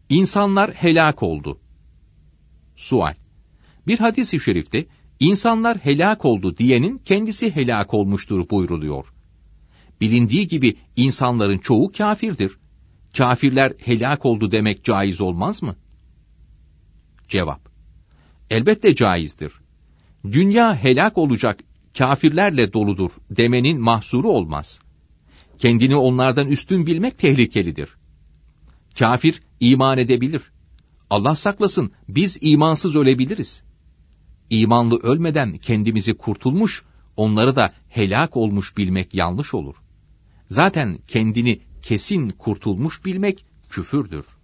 İnsanlar helak oldu. Sual: Bir hadis-i şerifte, insanlar helak oldu diyenin kendisi helak olmuştur buyruluyor. Bilindiği gibi insanların çoğu kâfirdir. Kâfirler helak oldu demek caiz olmaz mı? Cevap: Elbette caizdir. Dünya helak olacak, kâfirlerle doludur demenin mahsuru olmaz. Kendini onlardan üstün bilmek tehlikelidir. Kâfir iman edebilir. Allah saklasın, biz imansız ölebiliriz. İmanlı ölmeden kendimizi kurtulmuş, onları da helak olmuş bilmek yanlış olur. Zaten kendini kesin kurtulmuş bilmek küfürdür.